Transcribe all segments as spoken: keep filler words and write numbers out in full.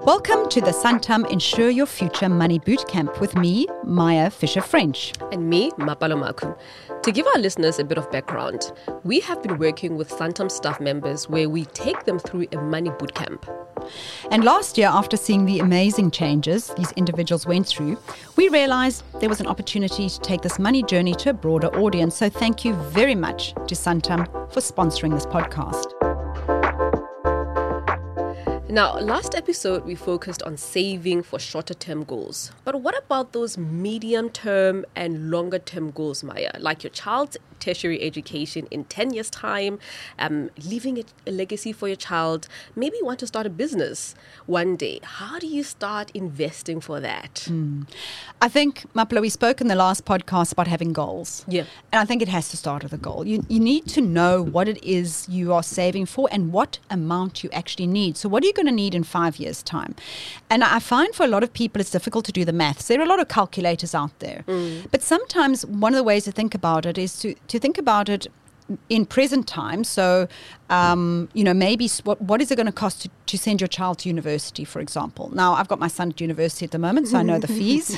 Welcome to the Santam Ensure Your Future Money Bootcamp with me, Maya Fisher-French. And me, Mapalo Maku. To give our listeners a bit of background, we have been working with Santam staff members where we take them through a money bootcamp. And last year, after seeing the amazing changes these individuals went through, we realized there was an opportunity to take this money journey to a broader audience. So thank you very much to Santam for sponsoring this podcast. Now, last episode, we focused on saving for shorter-term goals. But what about those medium-term and longer-term goals, Maya? Like your child's tertiary education in ten years' time, um, leaving a, a legacy for your child. Maybe you want to start a business one day. How do you start investing for that? Mm. I think, Maplo, we spoke in the last podcast about having goals. Yeah. And I think it has to start with a goal. You, you need to know what it is you are saving for and what amount you actually need. So what are you going to need in five years' time? And I find for a lot of people it's difficult to do the maths. There are a lot of calculators out there. Mm. But sometimes one of the ways to think about it is to, to think about it in present time. So, um, you know, maybe what what is it going to cost to, to send your child to university, for example? Now, I've got my son at university at the moment, so I know the fees.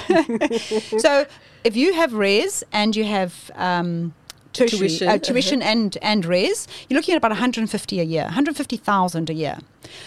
So if you have res and you have um, tertiary, tuition, uh, tuition uh-huh. and, and res, you're looking at about one hundred fifty a year, one hundred fifty thousand a year.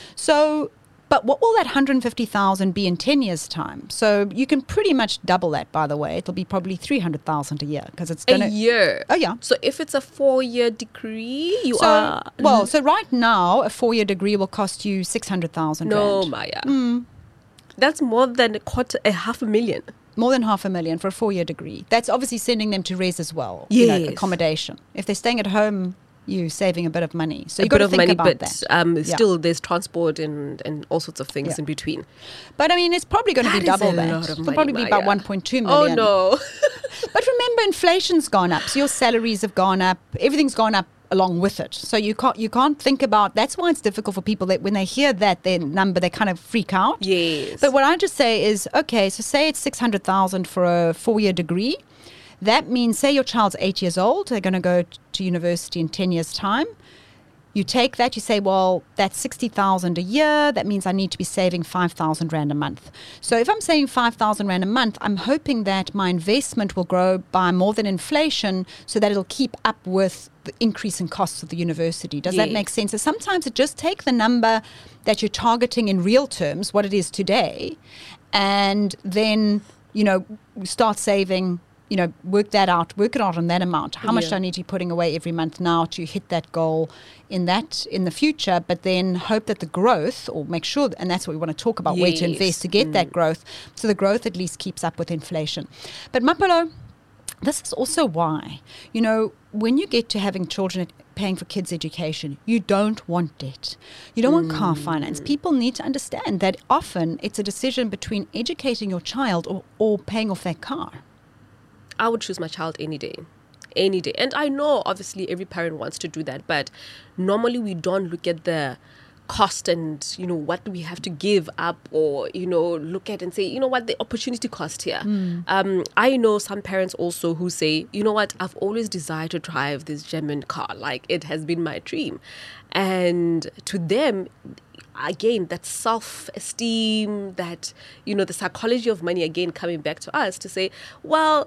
So, but what will that one hundred fifty thousand be in ten years' time? So you can pretty much double that, by the way. It'll be probably three hundred thousand a year because it's going to... A year? Oh, yeah. So if it's a four-year degree, you so, are... Well, so right now, a four-year degree will cost you six hundred thousand No, rand. Maya. Mm. That's more than a quarter, a half a million. More than half a million for a four-year degree. That's obviously sending them to res as well. Yes. You know, accommodation. If they're staying at home, you're saving a bit of money. So a you've got bit to of think money, about but that. um, Yeah. still there's transport and, and all sorts of things Yeah. in between. But I mean, it's probably going to That be is double a that. lot of It'll money, probably be about Maya. one point two Oh, million. no. But remember, inflation's gone up. So your salaries have gone up. Everything's gone up along with it. So you can't you can't think about, that's why it's difficult for people that when they hear that their number, they kind of freak out. Yes. But what I just say is, okay, so say it's six hundred thousand for a four-year degree. That means, say your child's eight years old, they're going to go t- to university in ten years' time. You take that, you say, well, that's sixty thousand a year. That means I need to be saving five thousand rand a month. So if I'm saving five thousand rand a month, I'm hoping that my investment will grow by more than inflation so that it'll keep up with the increase in costs of the university. Does that Yes. make sense? So sometimes it just take the number that you're targeting in real terms, what it is today, and then, you know, start saving. You know, work that out, work it out on that amount. How much Yeah. do I need to be putting away every month now to hit that goal in that in the future? But then hope that the growth, or make sure, and that's what we want to talk about, where to Yes. invest to get Mm. that growth. So the growth at least keeps up with inflation. But Mapolo, this is also why, you know, when you get to having children paying for kids' education, you don't want debt. You don't want car finance. People need to understand that often it's a decision between educating your child or, or paying off that car. I would choose my child any day. Any day. And I know, obviously, every parent wants to do that. But normally we don't look at the cost and, you know, what do we have to give up, or, you know, look at and say, you know what, the opportunity cost here. Mm. Um, I know some parents also who say, you know what, I've always desired to drive this German car. Like, it has been my dream. And to them, again, that self-esteem, that, you know, the psychology of money, again, coming back to us to say, well,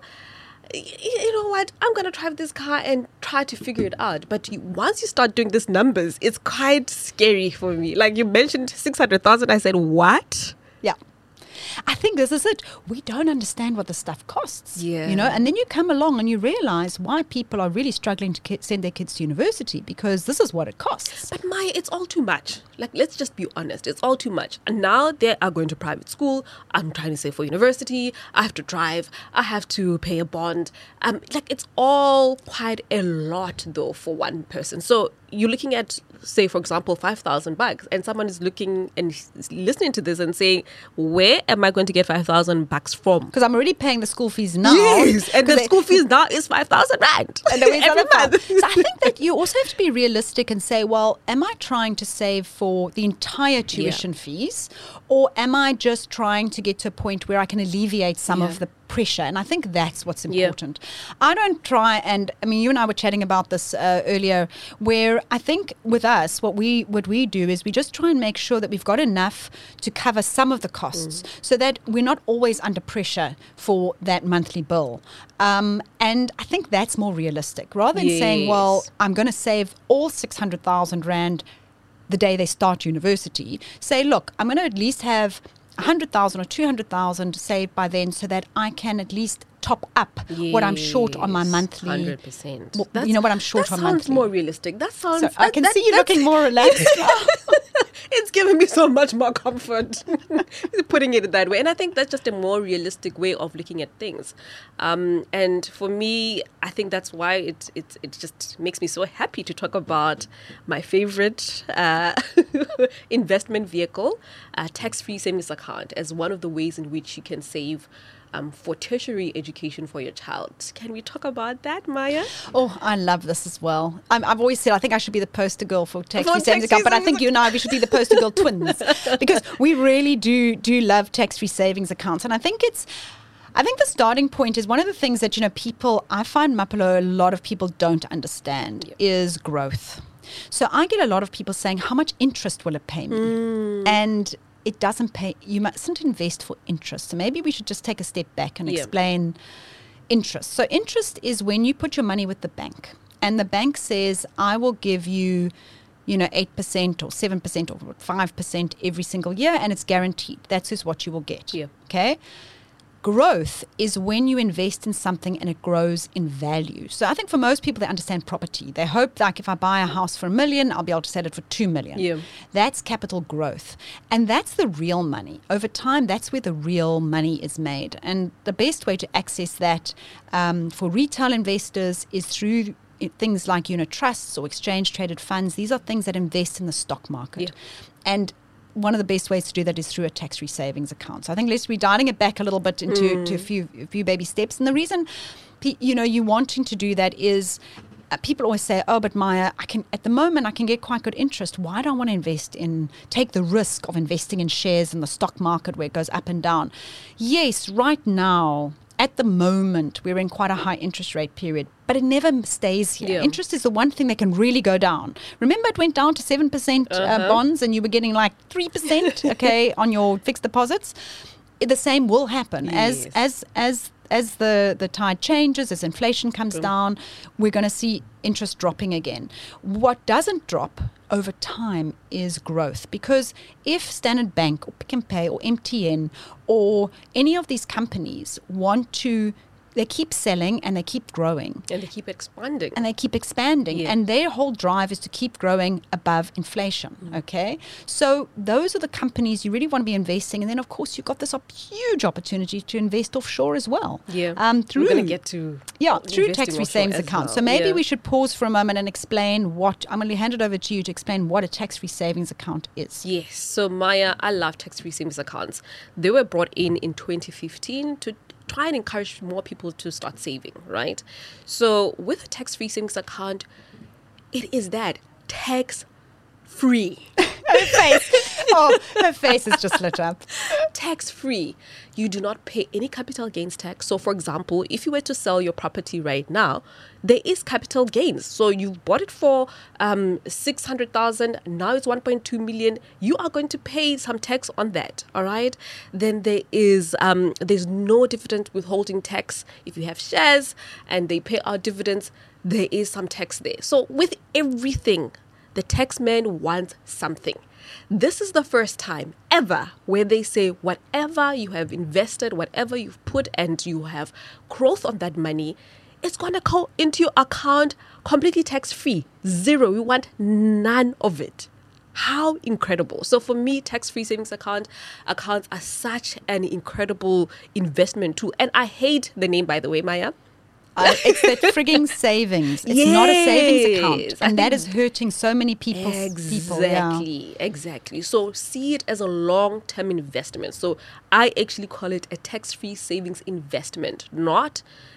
you know what, I'm going to drive this car and try to figure it out. But you, once you start doing these numbers, it's quite scary for me. Like you mentioned six hundred thousand, I said, what? Yeah. I think this is it. We don't understand what the stuff costs. Yeah. You know, and then you come along and you realize why people are really struggling to ki- send their kids to university, because this is what it costs. But Maya, it's all too much. Like, let's just be honest. It's all too much. And now they are going to private school. I'm trying to save for university. I have to drive. I have to pay a bond. Um, like, it's all quite a lot, though, for one person. So you're looking at, say, for example, five thousand bucks, and someone is looking and listening to this and saying, where am I going to get five thousand bucks from? Because I'm already paying the school fees now. Yes, and the they, school fees now is five thousand rand. And then we every month. So I think that you also have to be realistic and say, well, am I trying to save for the entire tuition Yeah. fees, or am I just trying to get to a point where I can alleviate some Yeah. of the pressure. And I think that's what's Yeah. important. I don't try and, I mean, you and I were chatting about this uh, earlier, where I think with us, what we what we do is we just try and make sure that we've got enough to cover some of the costs so that we're not always under pressure for that monthly bill. Um, and I think that's more realistic. Rather than saying, well, Yes. I'm going to save all six hundred thousand Rand the day they start university, say, look, I'm going to at least have one hundred thousand or two hundred thousand saved by then so that I can at least top up what I'm short on my Yes, monthly. one hundred percent. Well, That's- you know what I'm short that on sounds monthly. more realistic. That sounds. So I that- can that- see you that's- looking more relaxed now. It's giving me so much more comfort putting it that way. And I think that's just a more realistic way of looking at things. Um, and for me, I think that's why it, it, it just makes me so happy to talk about my favorite uh, investment vehicle, a tax-free savings account, as one of the ways in which you can save Um, for tertiary education for your child. Can we talk about that, Maya? Oh, I love this as well. I'm, I've always said I think I should be the poster girl for tax-free For savings tax-free account, but I think savings you and I, we should be the poster girl twins because we really do do love tax-free savings accounts. And I think it's, I think the starting point is one of the things that, you know, people, I find, Mapelo, a lot of people don't understand Yeah. is growth. So I get a lot of people saying, how much interest will it pay me? Mm. And it doesn't pay, you mustn't invest for interest. So maybe we should just take a step back and Yeah. explain interest. So interest is when you put your money with the bank and the bank says, I will give you, you know, eight percent or seven percent or five percent every single year and it's guaranteed. That's just what you will get. Yeah. Okay. Growth is when you invest in something and it grows in value. So I think for most people, they understand property. They hope like if I buy a house for a million, I'll be able to sell it for two million. Yeah. That's capital growth. And that's the real money. Over time, that's where the real money is made. And the best way to access that um, for retail investors is through i- things like unit trusts or exchange traded funds. These are things that invest in the stock market. Yeah. And one of the best ways to do that is through a tax-free savings account. So I think let's be dialing it back a little bit into Mm. to a few a few baby steps. And the reason, pe- you know, you wanting to do that is uh, people always say, "Oh, but Maya, I can at the moment I can get quite good interest. Why do I want to invest in take the risk of investing in shares in the stock market where it goes up and down?" Yes, right now. At the moment, we're in quite a high interest rate period, but it never stays here. Yeah. Interest is the one thing that can really go down. Remember, it went down to seven percent uh, Uh-huh. bonds and you were getting like three percent, okay, on your fixed deposits. It- The same will happen Yes. as as as as the, the tide changes, as inflation comes down, we're going to see interest dropping again. What doesn't drop over time is growth, because if Standard Bank or Pick and Pay or M T N or any of these companies want to, they keep selling and they keep growing. And they keep expanding. And they keep expanding. Yeah. And their whole drive is to keep growing above inflation. Mm. Okay. So those are the companies you really want to be investing. And then, of course, you've got this op- huge opportunity to invest offshore as well. Yeah. Um, through, We're going to get to yeah, through investing tax-free offshore savings as accounts. well. So maybe Yeah. we should pause for a moment and explain what, I'm going to hand it over to you to explain what a tax-free savings account is. Yes. So Maya, I love tax-free savings accounts. They were brought in in twenty fifteen to try and encourage more people to start saving, right? So with a tax-free savings account, it is that tax-free. Her face. Oh, her face is just lit up. Tax-free. You do not pay any capital gains tax. So for example, if you were to sell your property right now, there is capital gains. So you bought it for um, six hundred thousand, now it's one point two million. You are going to pay some tax on that, all right? Then there is um, there's no dividend withholding tax. If you have shares and they pay out dividends, there is some tax there. So with everything, the tax man wants something. This is the first time ever where they say whatever you have invested, whatever you've put and you have growth on that money, it's going to go into your account completely tax-free. Zero. We want none of it. How incredible. So for me, tax-free savings account accounts are such an incredible investment too. And I hate the name, by the way, Maya. Uh, it's that frigging savings. It's not a savings account. Yes, I And that think- is hurting so many people's people. Yeah. Exactly, exactly. So see it as a long-term investment. So I actually call it a tax-free savings investment, not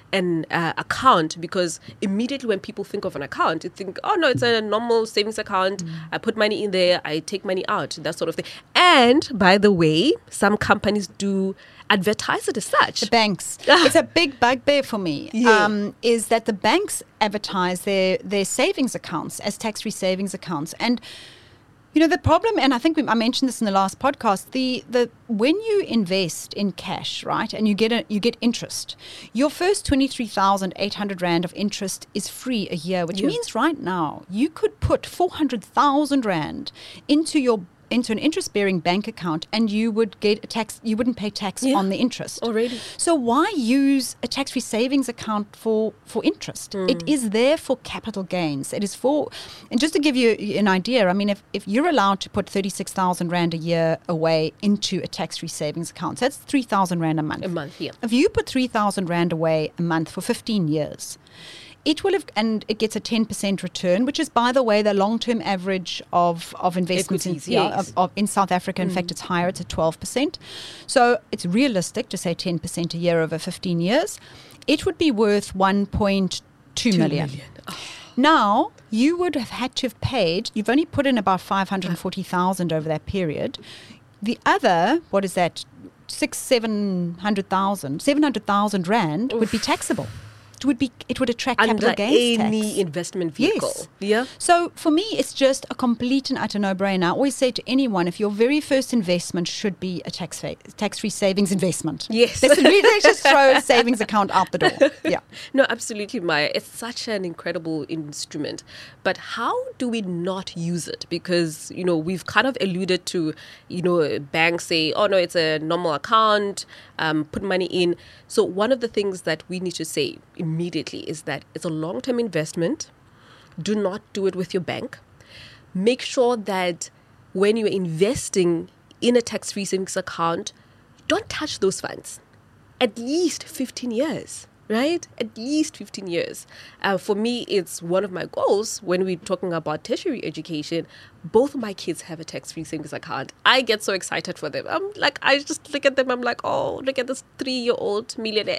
an uh, account, because immediately when people think of an account, you think, oh no, it's a normal savings account. Mm. I put money in there, I take money out, that sort of thing. And by the way, some companies do advertise it as such. The banks. It's a big bugbear for me. Yeah. Um, is that the banks advertise their their savings accounts as tax-free savings accounts. And you know, the problem, and I think we, I mentioned this in the last podcast, the the when you invest in cash, right, and you get a, you get interest, your first twenty-three thousand eight hundred rand of interest is free a year, which yeah. means right now you could put four hundred thousand rand into your into an interest-bearing bank account, and you would get a tax. You wouldn't pay tax yeah. on the interest already. So why use a tax-free savings account for for interest? Mm. It is there for capital gains. It is for, and just to give you an idea, I mean, if if you're allowed to put thirty-six thousand rand a year away into a tax-free savings account, so that's three thousand rand a month. A month, yeah. If you put three thousand rand away a month for fifteen years. It will have, and it gets a ten percent return, which is, by the way, the long-term average of, of investments Equities, in, yes. yeah, of, of, in South Africa. In mm. fact, it's higher. It's at twelve percent. So it's realistic to say ten percent a year over fifteen years. It would be worth one point two million. million. Oh. Now, you would have had to have paid, you've only put in about five hundred forty thousand over that period. The other, what is that, six, seven hundred thousand, seven hundred thousand rand Oof. would be taxable. It would be. It would attract under capital gains any tax. investment vehicle. Yes. Yeah. So for me, it's just a complete and utter no-brainer. I always say to anyone, if your very first investment should be a tax fa- tax-free savings investment. Yes. Let's, let's just throw a savings account out the door. Yeah. No, absolutely, Maya. It's such an incredible instrument. But how do we not use it? Because, you know, we've kind of alluded to, you know, banks say, oh no, it's a normal account, um, put money in. So one of the things that we need to say immediately is that it's a long-term investment. Do not do it with your bank. Make sure that when you're investing in a tax-free savings account, don't touch those funds. At least fifteen years, right? At least fifteen years. Uh, for me, it's one of my goals when we're talking about tertiary education. Both of my kids have a tax-free savings account. I get so excited for them. I'm like, I just look at them. I'm like, oh, look at this three-year-old millionaire.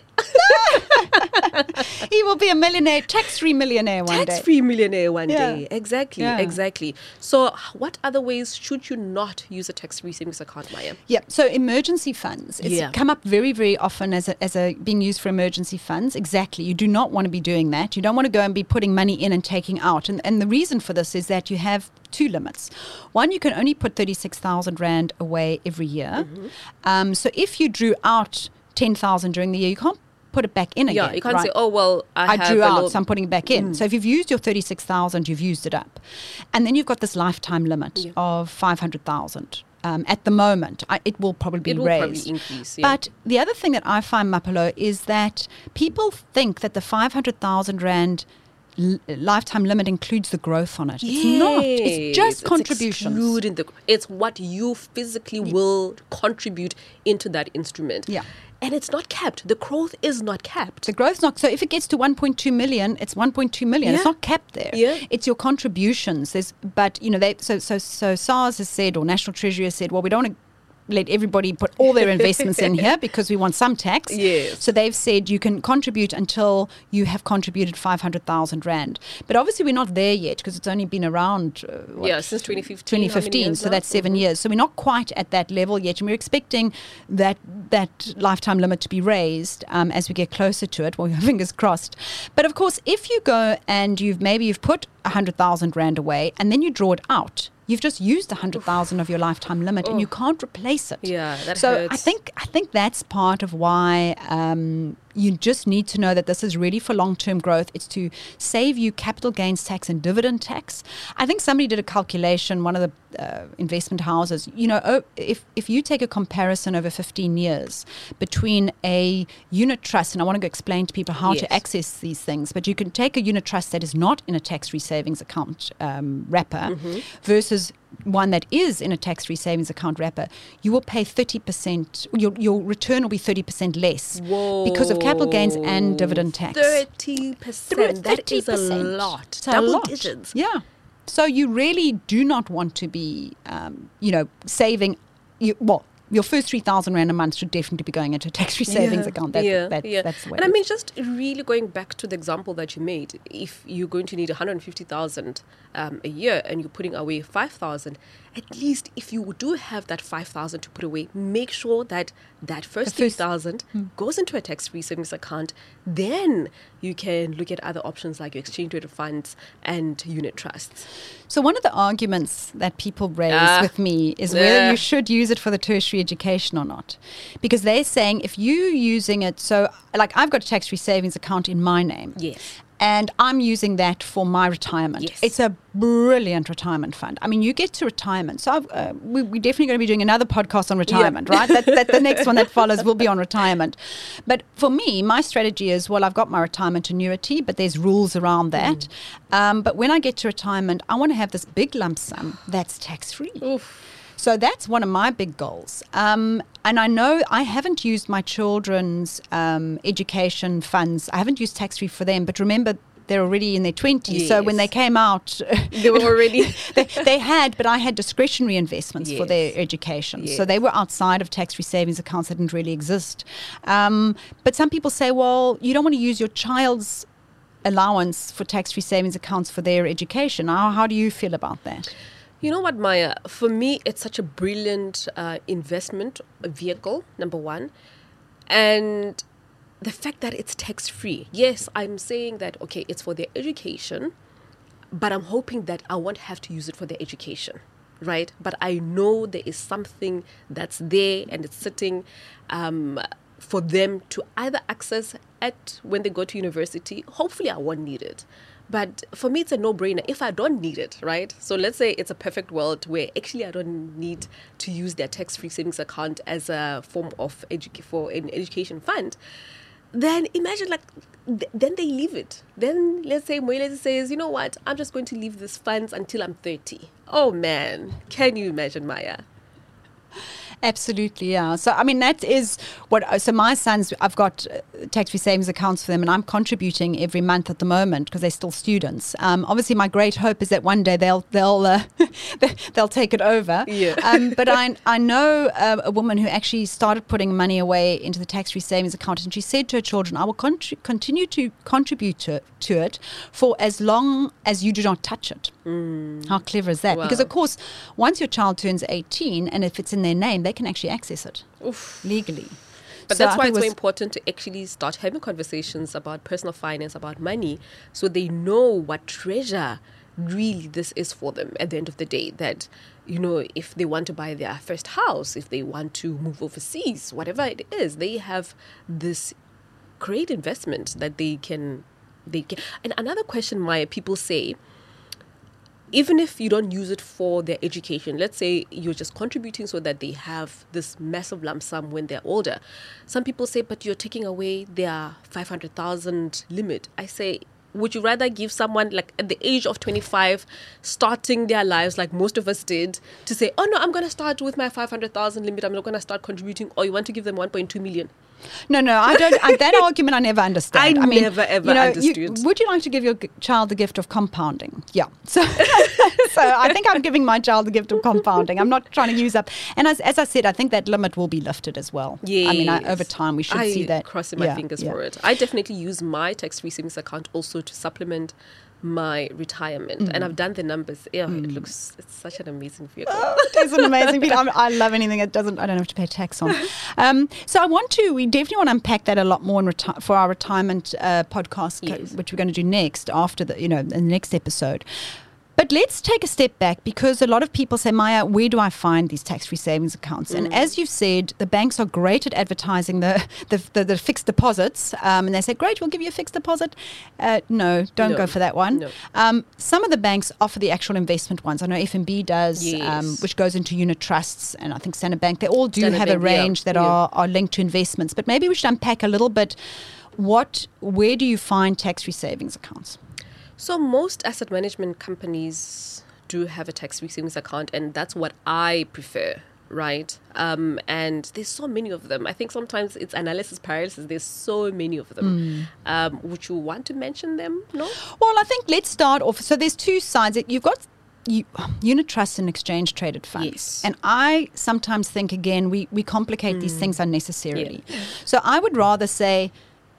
He will be a millionaire, tax-free millionaire one tax-free day. Tax-free millionaire one yeah. day. Exactly, yeah. exactly. So what other ways should you not use a tax-free savings account, Maya? Yeah, so emergency funds. It's yeah. come up very, very often as a, as a being used for emergency funds. Exactly. You do not want to be doing that. You don't want to go and be putting money in and taking out. And, and the reason for this is that you have two limits. One, you can only put thirty-six thousand rand away every year. Mm-hmm. Um, so if you drew out ten thousand during the year, you can't put it back in yeah, again. You can't right? say, oh, well, I, I have drew a out, little... so I'm putting it back in. Mm. So if you've used your thirty-six thousand, you've used it up. And then you've got this lifetime limit yeah. of five hundred thousand. Um, at the moment, I, it will probably be it will raised. Probably increase, yeah. But the other thing that I find, Mapelo, is that people think that the five hundred thousand rand L- lifetime limit includes the growth on it. Yes. It's not. It's just it's contributions. Excluding the, it's what you physically yeah. will contribute into that instrument. Yeah. And it's not capped. The growth is not capped. The growth's not. So if it gets to one point two million, it's one point two million. Yeah. It's not capped there. Yeah. It's your contributions. There's, but you know, they so so so SARS has said, or National Treasury has said, well, we don't want to let everybody put all their investments in here because we want some tax. Yes. So they've said you can contribute until you have contributed five hundred thousand rand. But obviously we're not there yet because it's only been around uh, what, yeah, since twenty fifteen. twenty fifteen, so now? that's seven mm-hmm. years. So we're not quite at that level yet, and we're expecting that that lifetime limit to be raised um, as we get closer to it. Well, fingers crossed. But of course, if you go and you've maybe you've put one hundred thousand rand away and then you draw it out, you've just used one hundred thousand of your lifetime limit, oh. and you can't replace it. Yeah, that so hurts. I think I think that's part of why um, you just need to know that this is really for long-term growth. It's to save you capital gains tax and dividend tax. I think somebody did a calculation, one of the uh, investment houses, you know, oh, if, if you take a comparison over fifteen years between a unit trust, and I want to go explain to people how yes. to access these things, but you can take a unit trust that is not in a tax-free savings account um, wrapper mm-hmm. versus one that is in a tax-free savings account wrapper, you will pay thirty percent, your, your return will be thirty percent less Whoa. because of capital gains and dividend tax. thirty percent. That is a lot. It's Double a lot. digits. Yeah. So you really do not want to be, um, you know, saving, you, well, your first three thousand rand a month should definitely be going into a tax-free savings yeah, account. That, yeah, that's, yeah. that's the way And it I is. mean, just really going back to the example that you made, if you're going to need one hundred fifty thousand um, a year and you're putting away five thousand, at least if you do have that five thousand to put away, make sure that that first three thousand Hmm. goes into a tax-free savings account. Then you can look at other options like your exchange-traded funds and unit trusts. So one of the arguments that people raise Ah, with me is yeah. whether you should use it for the tertiary education or not. Because they're saying if you're using it, so like I've got a tax-free savings account in my name. Yes. And I'm using that for my retirement. Yes. It's a brilliant retirement fund. I mean, you get to retirement. So I've, uh, we, we're definitely going to be doing another podcast on retirement, right? That, that the next one that follows will be on retirement. But for me, my strategy is, well, I've got my retirement annuity, but there's rules around that. Mm. Um, but when I get to retirement, I want to have this big lump sum that's tax-free. Oof. So that's one of my big goals. Um, and I know I haven't used my children's um, education funds. I haven't used tax-free for them. But remember, they're already in their twenties. Yes. So when they came out, They were already... they, they had, but I had discretionary investments Yes. for their education. Yes. So they were outside of tax-free savings accounts that didn't really exist. Um, but some people say, well, you don't want to use your child's allowance for tax-free savings accounts for their education. How, how do you feel about that? You know what, Maya? For me, it's such a brilliant uh, investment vehicle, number one. And the fact that it's tax-free. Yes, I'm saying that, okay, it's for their education, but I'm hoping that I won't have to use it for their education, right? But I know there is something that's there and it's sitting um, for them to either access at when they go to university. Hopefully, I won't need it. But for me, it's a no-brainer if I don't need it, right? So let's say it's a perfect world where actually I don't need to use their tax-free savings account as a form of edu- for an education fund. Then imagine like, th- then they leave it. Then let's say Moelezi says, you know what, I'm just going to leave these funds until I'm thirty. Oh man, can you imagine, Maya? Absolutely, yeah. So, I mean, that is what, so my sons, I've got uh, tax-free savings accounts for them and I'm contributing every month at the moment because they're still students. Um, obviously, my great hope is that one day they'll they'll uh, they'll take it over. Yeah. Um, but I I know uh, a woman who actually started putting money away into the tax-free savings account and she said to her children, I will contri- continue to contribute to, to it for as long as you do not touch it. Mm. How clever is that? Wow. Because, of course, once your child turns eighteen and if it's in their name, they can actually access it Oof. legally. But So that's I why think it's so was- important to actually start having conversations about personal finance, about money, so they know what treasure really this is for them at the end of the day. That, you know, if they want to buy their first house, if they want to move overseas, whatever it is, they have this great investment that they can, they can. And another question, Maya, people say, even if you don't use it for their education, let's say you're just contributing so that they have this massive lump sum when they're older. Some people say, but you're taking away their five hundred thousand limit. I say, would you rather give someone like at the age of twenty-five, starting their lives like most of us did, to say, oh no, I'm going to start with my five hundred thousand limit, I'm not going to start contributing, or you want to give them one point two million? No, no, I don't. I, that argument I never understand. I mean, never, ever you know, you- understood. would you like to give your g- child the gift of compounding? Yeah. So, so I think I'm giving my child the gift of compounding. I'm not trying to use up. And as, as I said, I think that limit will be lifted as well. Yes. I mean, I, over time we should I see that. crossing my Yeah, fingers yeah. for it. I definitely use my tax-free savings account also to supplement my retirement, Mm. and I've done the numbers. Yeah, it looks it's such an amazing vehicle. It's an amazing thing. I'm, I love anything that doesn't. I don't have to pay tax on. Um, so I want to. We definitely want to unpack that a lot more in reti- for our retirement uh, podcast, co- Yes. which we're going to do next after the you know in the next episode. But let's take a step back because a lot of people say, Maya, where do I find these tax-free savings accounts? Mm. And as you've said, the banks are great at advertising the the, the, the fixed deposits. Um, and they say, great, we'll give you a fixed deposit. Uh, no, don't No. go for that one. No. Um, some of the banks offer the actual investment ones. I know F N B does, um, Yes. which goes into unit trusts. And I think Standard Bank, they all do Standard have a Bank, yeah. range that Yeah. are, are linked to investments. But maybe we should unpack a little bit what, where do you find tax-free savings accounts? So most asset management companies do have a tax-free savings account, and that's what I prefer, right? Um, and there's so many of them. I think sometimes it's analysis paralysis. There's so many of them. Um, would you want to mention them? No? Well, I think let's start off. So there's two sides. You've got you, unit trusts and exchange traded funds. Yes. And I sometimes think, again, we, we complicate mm. these things unnecessarily. Yeah. So I would rather say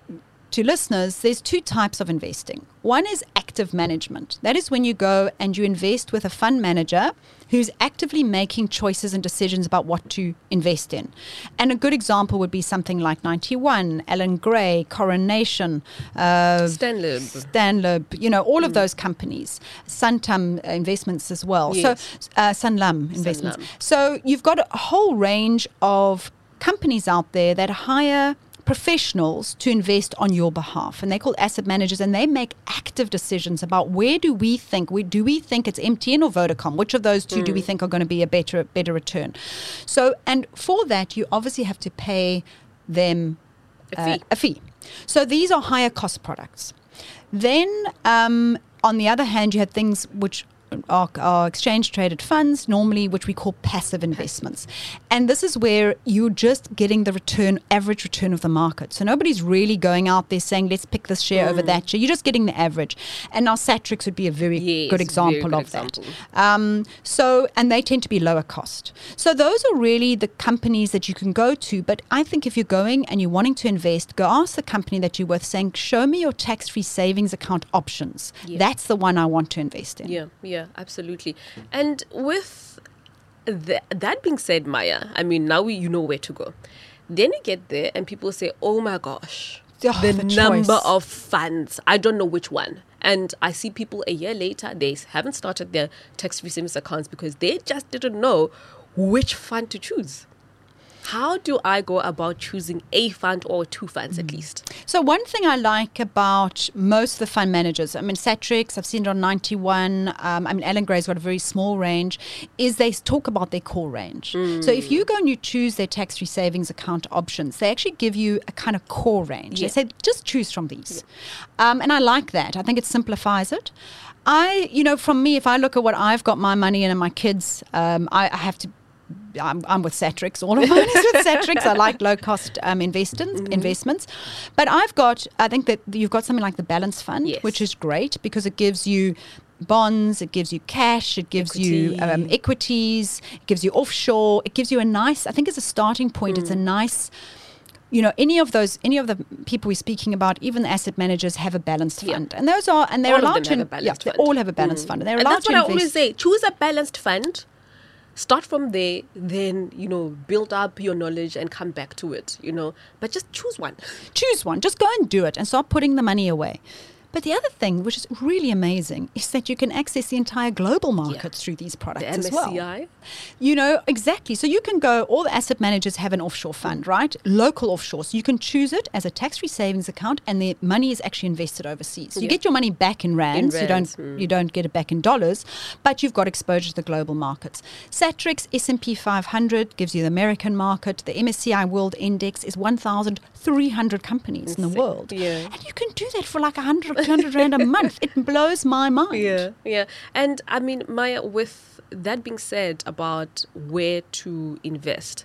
to listeners, there's two types of investing. One is active management. That is when you go and you invest with a fund manager who's actively making choices and decisions about what to invest in. And a good example would be something like ninety-one, Allan Gray, Coronation, uh, Stanlib. Stanlib, you know, all mm. of those companies, Suntum Investments as well. Yes. So uh, Sanlam Investments. Sanlam. So you've got a whole range of companies out there that hire professionals to invest on your behalf, and they're called asset managers, and they make active decisions about where do we think we do we think it's M T N or Vodacom, which of those two mm. do we think are going to be a better better return. So, and for that you obviously have to pay them a, uh, fee. a fee. So these are higher cost products. Then um, on the other hand, you had things which Are, are exchange traded funds, normally which we call passive investments. And this is where you're just getting the return, average return of the market. So nobody's really going out there saying, let's pick this share mm. over that share. You're just getting the average. And now Satrix would be a very yes, good example very good of example. that. Um, so, and they tend to be lower cost. So those are really the companies that you can go to. But I think if you're going and you're wanting to invest, go ask the company that you're with saying, show me your tax-free savings account options. Yeah. That's the one I want to invest in. Yeah, yeah. Yeah, absolutely. And with th- that being said, Maya, I mean, now we, you know where to go. Then you get there and people say, oh my gosh, oh, the, the number choice. of funds. I don't know which one. And I see people a year later, they haven't started their tax-free savings accounts because they just didn't know which fund to choose. How do I go about choosing a fund or two funds mm. at least? So one thing I like about most of the fund managers, I mean, Satrix, I've seen it on ninety-one, um, I mean, Allan Gray's got a very small range, is they talk about their core range. Mm. So if you go and you choose their tax-free savings account options, they actually give you a kind of core range. Yeah. They say, just choose from these. Yeah. Um, and I like that. I think it simplifies it. I, you know, from me, if I look at what I've got my money in and my kids, um, I, I have to I'm, I'm with Satrix. All of mine is with Satrix. I like low-cost um, investments, mm-hmm. investments. But I've got, I think that you've got something like the Balance Fund, yes. which is great because it gives you bonds, it gives you cash, it gives Equity. you um, equities, it gives you offshore. It gives you a nice, I think as a starting point, mm. it's a nice... You know, any of those, any of the people we're speaking about, even the asset managers have a balanced yeah. fund, and those are, and they're all allowed to, yeah, they all have a balanced mm. fund, and they're and allowed that's to what invest. I always say: choose a balanced fund, start from there, then you know, build up your knowledge and come back to it. You know, but just choose one. Choose one. Just go and do it, and start putting the money away. But the other thing, which is really amazing, is that you can access the entire global markets yeah. through these products the as well. M S C I? You know, exactly. So you can go, all the asset managers have an offshore fund, right? Local offshore. So you can choose it as a tax-free savings account and the money is actually invested overseas. So yeah. you get your money back in rands. In you rands, don't mm. you don't get it back in dollars, but you've got exposure to the global markets. Satrix S and P five hundred gives you the American market. The M S C I World Index is one thousand three hundred companies Insane. in the world. Yeah. And you can do that for like one hundred or two hundred rand a month. It blows my mind. Yeah, yeah. And I mean, Maya, with that being said about where to invest,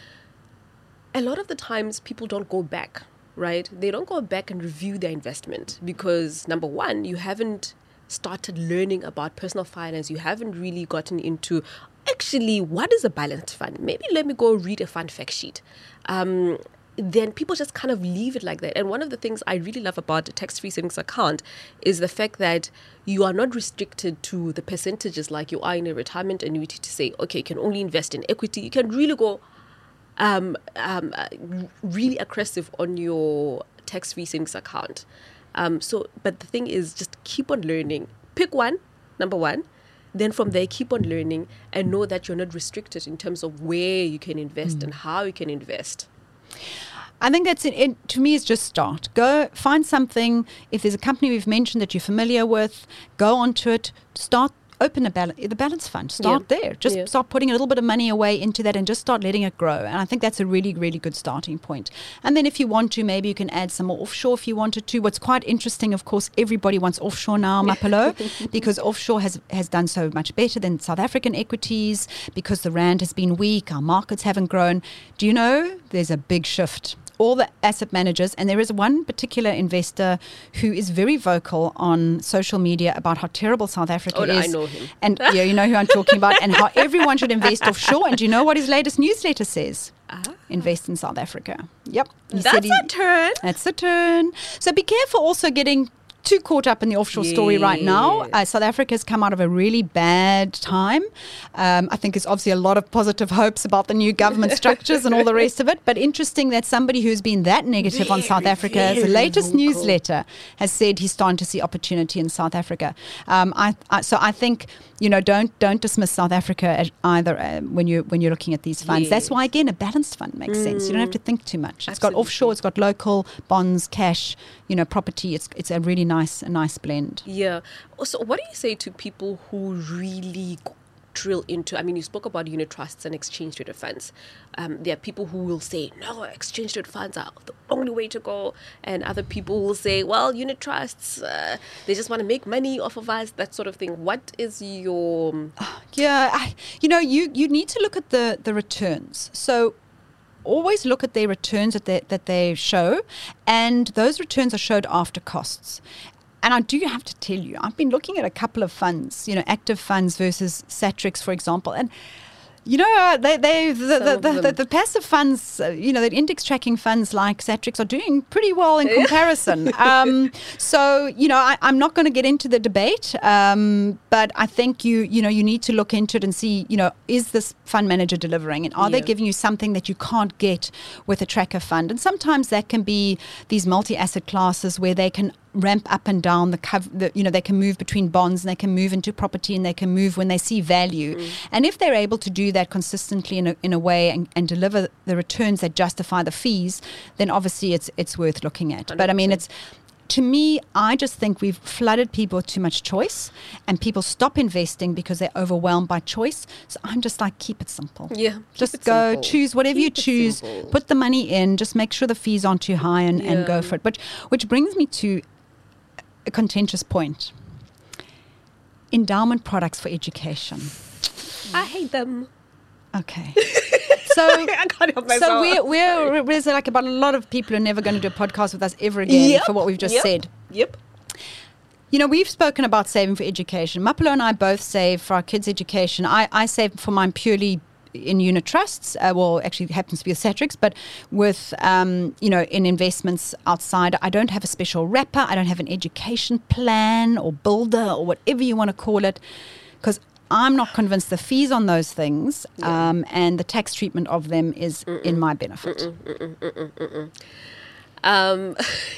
a lot of the times people don't go back, right? They don't go back and review their investment because, number one, you haven't started learning about personal finance. You haven't really gotten into, actually, what is a balanced fund? Maybe let me go read a fund fact sheet. Um, then people just kind of leave it like that. And one of the things I really love about a tax-free savings account is the fact that you are not restricted to the percentages like you are in a retirement annuity to say, okay, you can only invest in equity. You can really go um, um, uh, really aggressive on your tax-free savings account. Um, so, but the thing is, just keep on learning. Pick one, number one. Then from there, keep on learning and know that you're not restricted in terms of where you can invest mm. and how you can invest. I think that's it, it. To me, it's just start. Go find something. If there's a company we've mentioned that you're familiar with, go onto it. Start. Open a bal- the balance fund. Start yeah. there. Just yeah. start putting a little bit of money away into that and just start letting it grow. And I think that's a really, really good starting point. And then if you want to, maybe you can add some more offshore if you wanted to. What's quite interesting, of course, everybody wants offshore now, Mapelo, because offshore has, has done so much better than South African equities because the rand has been weak. Our markets haven't grown. Do you know there's a big shift? all the asset managers, and there is one particular investor who is very vocal on social media about how terrible South Africa Oh, is. no, I know him. And yeah, you know who I'm talking about, and how everyone should invest offshore. And do you know what his latest newsletter says? Ah. Invest in South Africa. Yep. He That's said he- a turn. That's a turn. So be careful also getting too caught up in the offshore story right now. Uh, South Africa has come out of a really bad time. Um, I think there's obviously a lot of positive hopes about the new government structures and all the rest of it. But interesting that somebody who's been that negative Very, on South Africa, as the very latest vocal. newsletter has said he's starting to see opportunity in South Africa. Um, I, I, so I think, you know, don't don't dismiss South Africa as either um, when you when you're looking at these funds. Yes. That's why again a balanced fund makes mm. sense. You don't have to think too much. It's Absolutely. got offshore, it's got local bonds, cash, you know, property. It's it's a really nice a nice blend. Yeah. So what do you say to people who really drill into, I mean, you spoke about unit trusts and exchange traded funds. Um, there are people who will say, no, exchange traded funds are the only way to go. And other people will say, well, unit trusts, uh, they just want to make money off of us, that sort of thing. What is your... Yeah, I, you know, you, you need to look at the, the returns. So always look at their returns that they, that they show, and those returns are showed after costs. And I do have to tell you, I've been looking at a couple of funds, you know, active funds versus Satrix, for example, and you know, uh, they, they, the, the, the, the, the passive funds, uh, you know, the index tracking funds like Satrix are doing pretty well in comparison. um, so, you know, I, I'm not going to get into the debate, um, but I think you, you know, you need to look into it and see, you know, is this fund manager delivering, and are Yeah. they giving you something that you can't get with a tracker fund? And sometimes that can be these multi-asset classes where they can ramp up and down the cover, the, you know, they can move between bonds and they can move into property and they can move when they see value. Mm. And if they're able to do that consistently in a, in a way and, and deliver the returns that justify the fees, then obviously it's it's worth looking at. one hundred percent. But I mean, it's, to me, I just think we've flooded people with too much choice, and people stop investing because they're overwhelmed by choice. So I'm just like, keep it simple. Yeah. Just keep it go, simple. choose whatever Keep you it choose, simple. put the money in, just make sure the fees aren't too high, and, and Yeah. go for it. But which brings me to a contentious point. Endowment products for education. I hate them. Okay. So, I can't help myself. so we're, we're, there's like about a lot of people are never going to do a podcast with us ever again Yep, for what we've just yep, said. Yep. You know, we've spoken about saving for education. Mapelo and I both save for our kids' education. I, I save for mine purely in unit trusts. Uh, well, actually it happens to be a Satrix, but with, um, you know, in investments outside. I don't have a special wrapper. I don't have an education plan or builder or whatever you want to call it, because I'm not convinced the fees on those things Yeah. um, and the tax treatment of them is Mm-mm. in my benefit. Mm-mm, mm-mm, mm-mm, mm-mm. Um,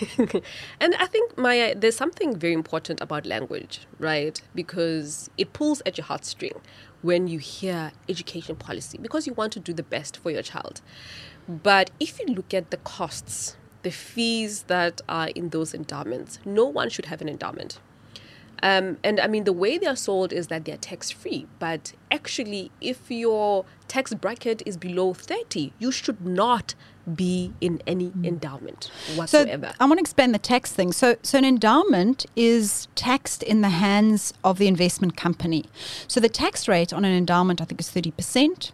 and I think, Maya, there's something very important about language, right? Because it pulls at your heartstring when you hear education policy, because you want to do the best for your child. But if you look at the costs, the fees that are in those endowments, no one should have an endowment. Um, and I mean, the way they are sold is that they're tax-free. But actually, if your tax bracket is below thirty, you should not be in any endowment whatsoever. So I want to explain the tax thing. So, so an endowment is taxed in the hands of the investment company. So the tax rate on an endowment, I think, is thirty percent.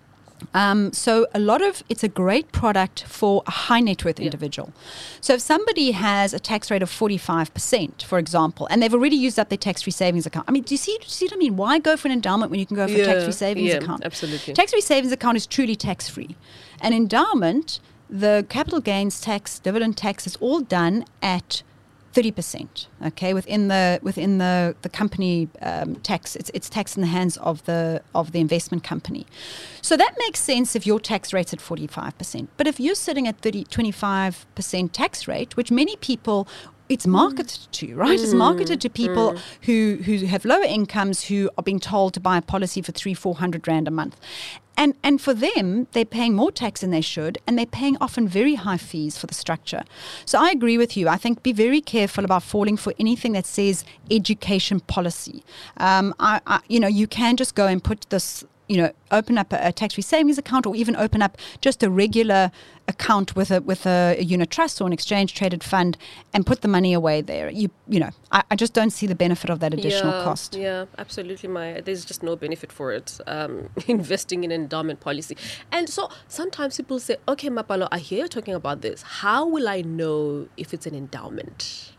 Um, so a lot of, it's a great product for a high net worth Yeah. individual. So if somebody has a tax rate of forty-five percent, for example, and they've already used up their tax-free savings account. I mean, do you see, do you see what I mean? Why go for an endowment when you can go for Yeah, a tax-free savings yeah, account? absolutely. Tax-free savings account is truly tax-free. An endowment, the capital gains tax, dividend tax is all done at thirty percent, okay, within the within the the company um, tax. It's it's taxed in the hands of the of the investment company. So that makes sense if your tax rate's at forty-five percent. But if you're sitting at thirty, twenty-five percent tax rate, which many people, it's marketed to, right? It's marketed to people who who have lower incomes, who are being told to buy a policy for three, four hundred rand a month. And and for them, they're paying more tax than they should, and they're paying often very high fees for the structure. So I agree with you. I think be very careful about falling for anything that says education policy. Um, I, I, you know, you can just go and put this, you know, open up a, a tax-free savings account, or even open up just a regular account with a with a, a unit trust or an exchange-traded fund and put the money away there. You you know, I, I just don't see the benefit of that additional yeah, cost. Yeah, absolutely, Maya. There's just no benefit for it, um, investing in an endowment policy. And so sometimes people say, okay, Mapalo, I hear you talking about this. How will I know if it's an endowment?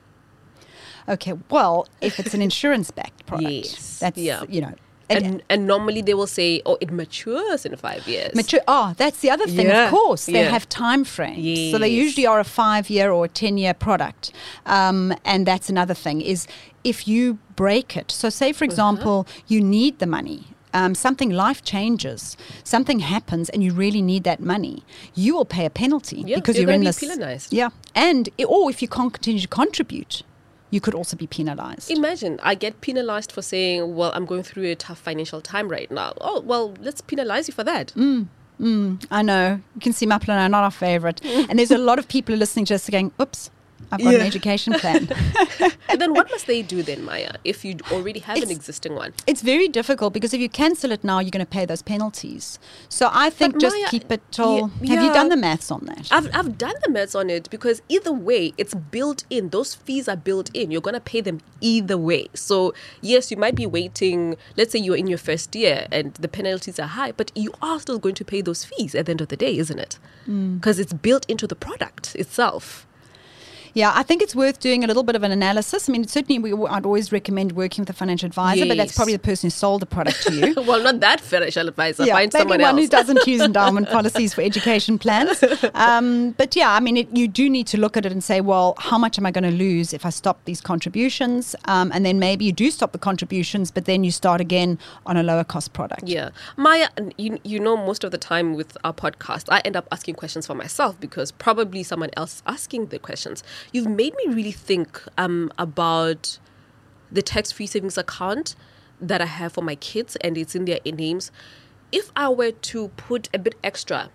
Okay, well, if it's an insurance-backed product, Yes, that's, yeah. you know. And, and normally they will say, oh, it matures in five years. Mature. Oh, that's the other thing, Yeah, of course. They yeah. have time frames. So they Yes. usually are a five-year or a ten-year product. Um, and that's another thing, is if you break it. So say, for example, uh-huh. you need the money. Um, something, life changes, something happens, and you really need that money, you will pay a penalty Yeah, because you're you're in gonna this. be penalized. Yeah. And, or if you can't continue to contribute, you could also be penalized. Imagine I get penalized for saying, well, I'm going through a tough financial time right now. Oh, well, let's penalize you for that. Mm, mm, I know. You can see Mapalo and I are not our favorite. And there's a lot of people listening to us going, oops, I've got Yeah. an education plan. And then what must they do then, Maya, if you already have It's- an existing one? It's very difficult because if you cancel it now, you're going to pay those penalties. So I think But just Maya, keep it till... yeah, have you yeah. done the maths on that? I've I've done the maths on it, because either way, it's built in. Those fees are built in. You're going to pay them either way. So, yes, you might be waiting. Let's say you're in your first year and the penalties are high, but you are still going to pay those fees at the end of the day, isn't it? Because it's built into the product itself. Yeah, I think it's worth doing a little bit of an analysis. I mean, certainly we, I'd always recommend working with a financial advisor, but that's Yes. probably the person who sold the product to you. Well, not that financial advisor. Yeah, Find maybe someone one else. who doesn't use endowment policies for education plans. Um, but yeah, I mean, it, you do need to look at it and say, well, how much am I going to lose if I stop these contributions? Um, and then maybe you do stop the contributions, but then you start again on a lower cost product. Yeah. Maya, you, you know, most of the time with our podcast, I end up asking questions for myself because probably someone else is asking the questions. You've made me really think um, about the tax-free savings account that I have for my kids, and it's in their names. If I were to put a bit extra,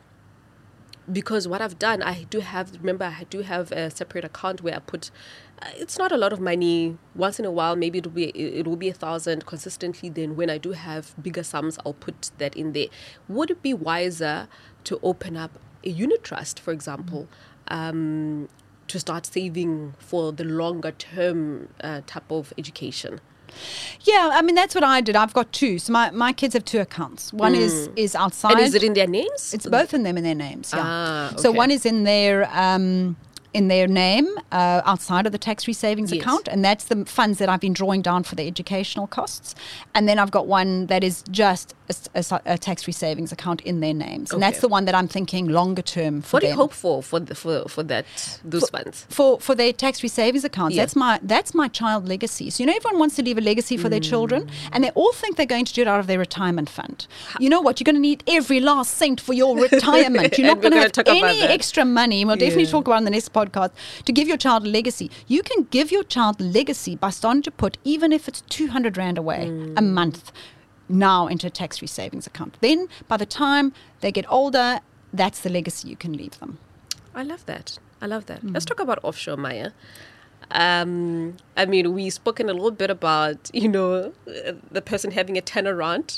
because what I've done, I do have, remember, I do have a separate account where I put, uh, it's not a lot of money. Once in a while, maybe it'll be, it will be a thousand consistently. Then when I do have bigger sums, I'll put that in there. Would it be wiser to open up a unit trust, for example, um, to start saving for the longer term uh, type of education? Yeah, I mean, that's what I did. I've got two. So my, my kids have two accounts. One is, is outside. And is it in their names? It's both in them in their names, yeah. Ah, So okay. one is in their um, in their name uh, outside of the tax-free savings Yes. account, and that's the funds that I've been drawing down for the educational costs. And then I've got one that is just a, a, a tax-free savings account in their names, and that's Okay. the one that I'm thinking longer term for What do them. you hope for for the, for for that those funds? For for their tax-free savings accounts, Yeah. that's my that's my child legacy. So you know, everyone wants to leave a legacy for their children, and they all think they're going to do it out of their retirement fund. You know what? You're going to need every last cent for your retirement. You're And not going to we're have gonna talk about any that. extra money. We'll definitely Yeah. talk about it in the next podcast. To give your child a legacy, you can give your child a legacy by starting to put, even if it's two hundred rand away a month, now into a tax-free savings account. Then, by the time they get older, that's the legacy you can leave them. I love that. I love that. Let's talk about offshore, Maya. Um, I mean, we've spoken a little bit about, you know, uh, the person having a turnaround.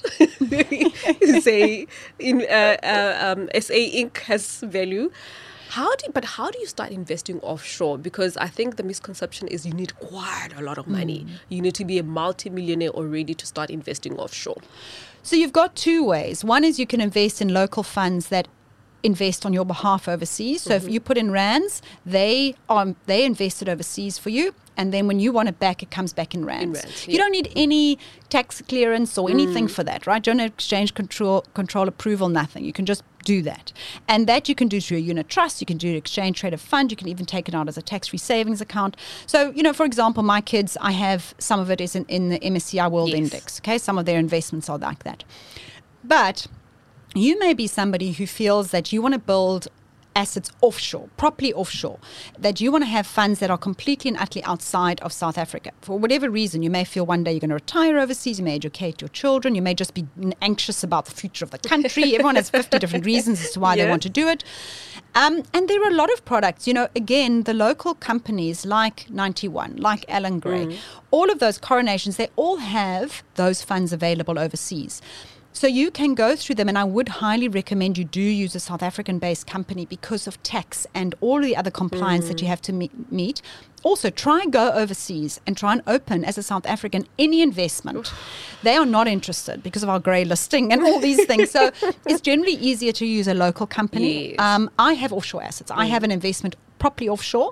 Say, in uh, uh, um, S A Incorporated has value. How do, but how do you start investing offshore? Because I think the misconception is you need quite a lot of money. You need to be a multi-millionaire already to start investing offshore. So you've got two ways. One is you can invest in local funds that invest on your behalf overseas. So if you put in rands, they um, they invested overseas for you. And then when you want it back, it comes back in rands. rands, You yeah. don't need any tax clearance or anything for that, right? You don't have exchange control, control approval, nothing. You can just do that. And that you can do through a unit trust. You can do an exchange traded fund. You can even take it out as a tax-free savings account. So, you know, for example, my kids, I have some of it is in, in the M S C I World Yes. Index. Okay, some of their investments are like that. But you may be somebody who feels that you want to build assets offshore, properly offshore, that you want to have funds that are completely and utterly outside of South Africa. For whatever reason, you may feel one day you're going to retire overseas, you may educate your children, you may just be anxious about the future of the country. Everyone has fifty different reasons as to why Yeah. they want to do it. Um, and there are a lot of products, you know, again, the local companies like ninety-one, like Alan Gray, all of those coronations, they all have those funds available overseas. So you can go through them, and I would highly recommend you do use a South African-based company because of tax and all the other compliance mm. that you have to meet, meet. Also, try and go overseas and try and open, as a South African, any investment. Oof. They are not interested because of our grey listing and all these things. So it's generally easier to use a local company. Yes. Um, I have offshore assets. Mm. I have an investment properly offshore.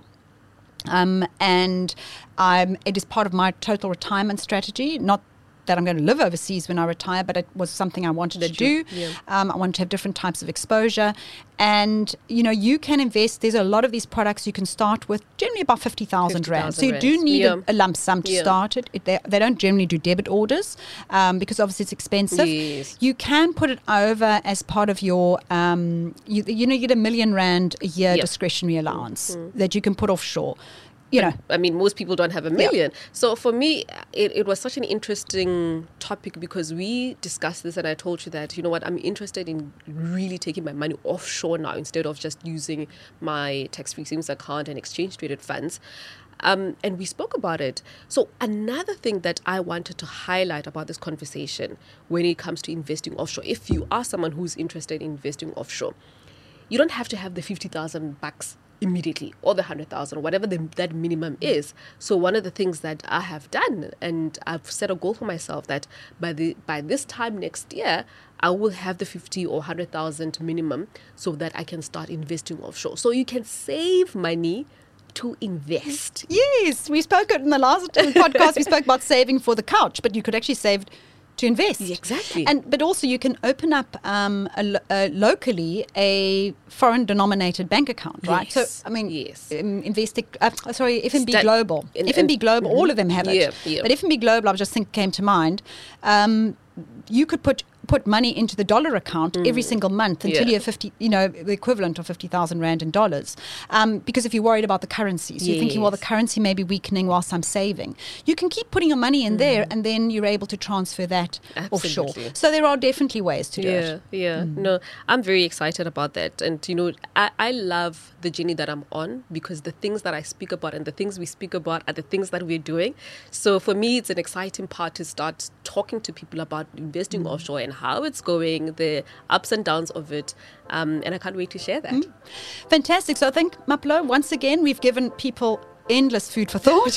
Um, and I'm, it is part of my total retirement strategy, not that I'm going to live overseas when I retire, but it was something I wanted that to do. Yeah. Um, I wanted to have different types of exposure. And, you know, you can invest. There's a lot of these products you can start with, generally about fifty thousand rand. So you do need yeah. a, a lump sum to yeah. start it. it they, they don't generally do debit orders um, because obviously it's expensive. Yes. You can put it over as part of your, um, you, you know, you get a million rand a year yep. discretionary allowance mm-hmm. that you can put offshore. You know. I mean, most people don't have a million. Yeah. So for me, it, it was such an interesting topic because we discussed this and I told you that, you know what, I'm interested in really taking my money offshore now instead of just using my tax-free savings account and exchange-traded funds. Um, and we spoke about it. So another thing that I wanted to highlight about this conversation when it comes to investing offshore, if you are someone who's interested in investing offshore, you don't have to have the fifty thousand bucks immediately or the one hundred thousand or whatever the, that minimum is. So one of the things that I have done, and I've set a goal for myself that by the by this time next year, I will have the fifty or one hundred thousand minimum so that I can start investing offshore. So you can save money to invest. Yes, we spoke in the last podcast, we spoke about saving for the couch, but you could actually save to invest. Exactly. And but also you can open up um, a, a locally a foreign denominated bank account, right? Yes. So I mean, yes. um, Investec, uh, sorry, F N B Sta- Global, in, F N B in, Global, mm-hmm. all of them have it. Yeah, yeah. But F N B Global, I just think came to mind. Um, you could put put money into the dollar account mm. every single month until yeah. you have fifty, you know, the equivalent of fifty thousand rand in dollars. Um, because if you're worried about the currency, so yes. you're thinking, well, the currency may be weakening whilst I'm saving. You can keep putting your money in mm. there, and then you're able to transfer that Absolutely. offshore. So there are definitely ways to do yeah, it. Yeah, Mm. No, I'm very excited about that. And, you know, I, I love the journey that I'm on because the things that I speak about and the things we speak about are the things that we're doing. So for me, it's an exciting part to start talking to people about investing mm. offshore and how it's going, the ups and downs of it. Um, and I can't wait to share that. Mm. Fantastic. So I think, Maplo, once again, we've given people endless food for thought.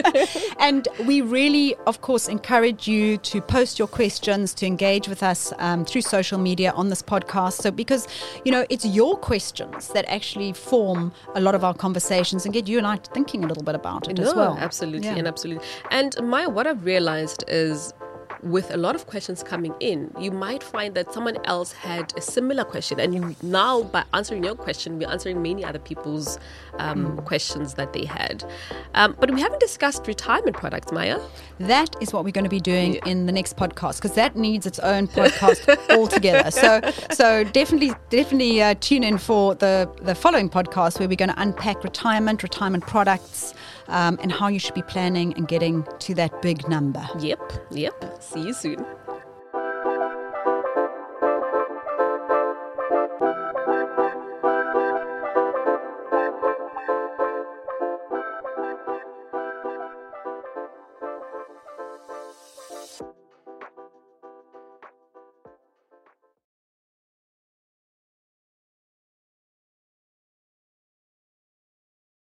And we really, of course, encourage you to post your questions, to engage with us um, through social media on this podcast. So because, you know, it's your questions that actually form a lot of our conversations and get you and I thinking a little bit about it no, as well. Absolutely. Yeah. And absolutely. And Maya, what I've realized is with a lot of questions coming in, you might find that someone else had a similar question. And you now, by answering your question, we're answering many other people's um, mm. questions that they had. Um, but we haven't discussed retirement products, Maya. That is what we're going to be doing yeah. in the next podcast, because that needs its own podcast altogether. So so definitely definitely uh, tune in for the, the following podcast where we're going to unpack retirement, retirement products, um, and how you should be planning and getting to that big number. Yep, yep. See you soon.